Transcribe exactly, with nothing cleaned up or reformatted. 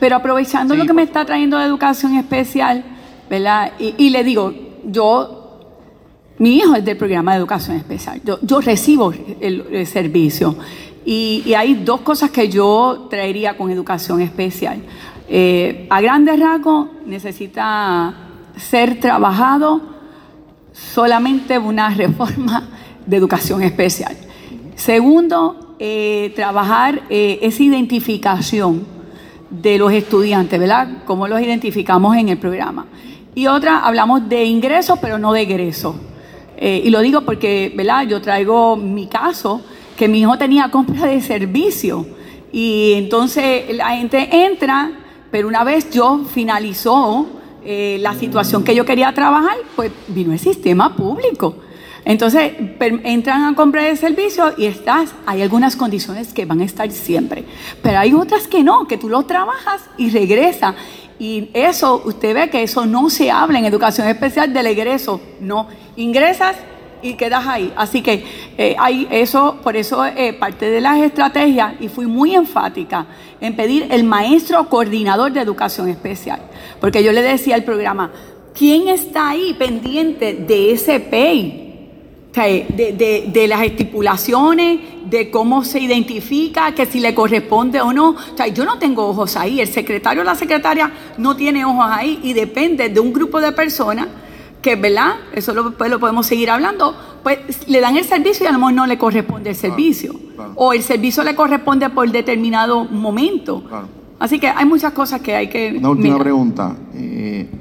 pero aprovechando Sí, lo que me por está trayendo de educación especial, ¿verdad? Y, y le digo, yo, mi hijo es del programa de educación especial, yo, yo recibo el, el servicio. Y, y hay dos cosas que yo traería con educación especial. Eh, a grandes rasgos, necesita ser trabajado solamente una reforma de educación especial. Segundo, eh, trabajar eh, esa identificación de los estudiantes, ¿verdad? Cómo los identificamos en el programa. Y otra, hablamos de ingresos, pero no de egresos. Eh, y lo digo porque, ¿verdad? Yo traigo mi caso, que mi hijo tenía compra de servicio. Y entonces la gente entra, pero una vez yo finalizó eh, la situación que yo quería trabajar, pues vino el sistema público. Entonces per, entran a comprar el servicio y estás, hay algunas condiciones que van a estar siempre, pero hay otras que no, que tú lo trabajas y regresa. Y eso, usted ve que eso no se habla en educación especial del egreso, no, ingresas y quedas ahí. Así que eh, hay eso, por eso eh, parte de las estrategias, y fui muy enfática en pedir el maestro coordinador de educación especial, porque yo le decía al programa, ¿quién está ahí pendiente de ese P E I? De, de, de las estipulaciones, de cómo se identifica, que si le corresponde o no. O sea, yo no tengo ojos ahí, el secretario o la secretaria no tiene ojos ahí, y depende de un grupo de personas que, ¿verdad? Eso lo, pues, lo podemos seguir hablando, pues le dan el servicio y a lo mejor no le corresponde el servicio. Claro, claro. O el servicio le corresponde por determinado momento. Claro. Así que hay muchas cosas que hay que... Una última mirar. pregunta. Eh,